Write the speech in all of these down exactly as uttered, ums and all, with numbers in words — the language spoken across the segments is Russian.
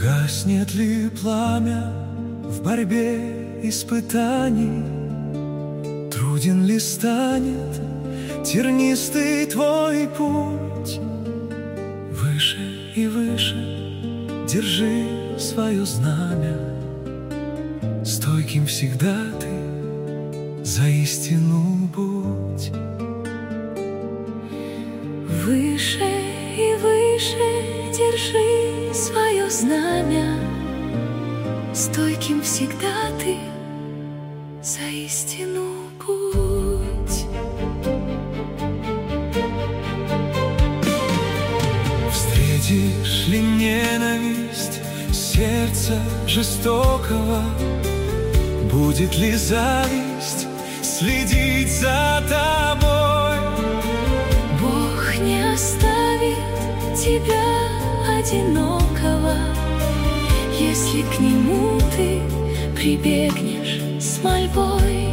Гаснет ли пламя в борьбе испытаний? Труден ли станет тернистый твой путь? Выше и выше держи свое знамя, стойким всегда ты за истину будь. Выше и выше держи свое знамя, стойким всегда ты за истину будь. Встретишь ли ненависть сердца жестокого? Будет ли зависть следить за тобой? Бог не оставит тебя одинокого, если к Нему ты прибегнешь с мольбой.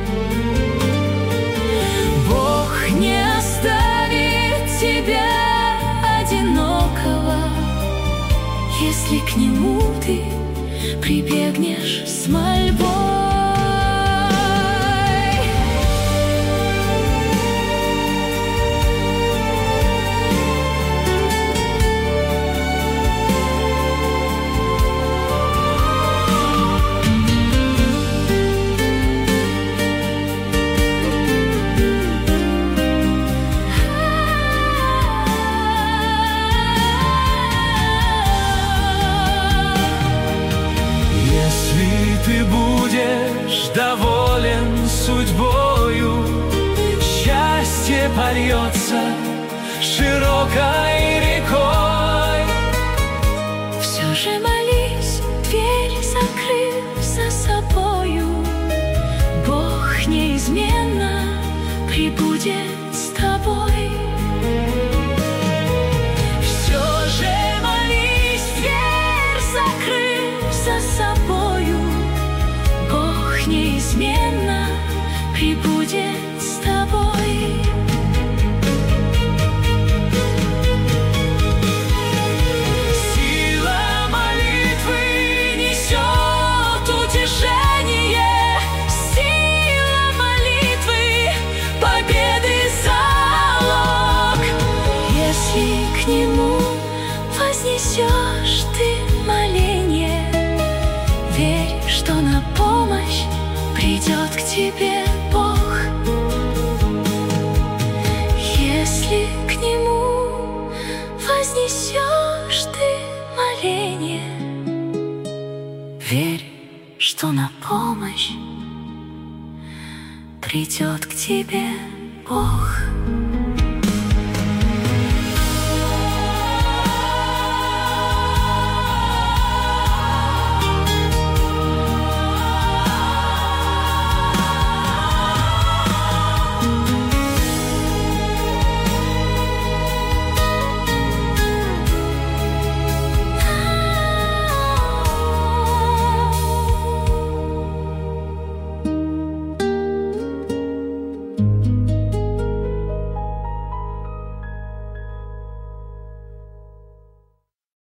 Бог не оставит тебя одинокого, если к Нему ты прибегнешь с мольбой. Ты будешь доволен судьбою, счастье польется широкой рекой. Все же молись, дверь закрыв за собою, Бог неизменно прибудет с тобой. Все же молись, дверь закрыв за собою, Бог неизменно прибудет с тобой. Сила молитвы несет утешение, сила молитвы победы залог. Если к Нему вознесешь ты моление, верь, что на помощь придет к тебе Бог. Если к Нему вознесешь ты моление, верь, что на помощь придет к тебе Бог.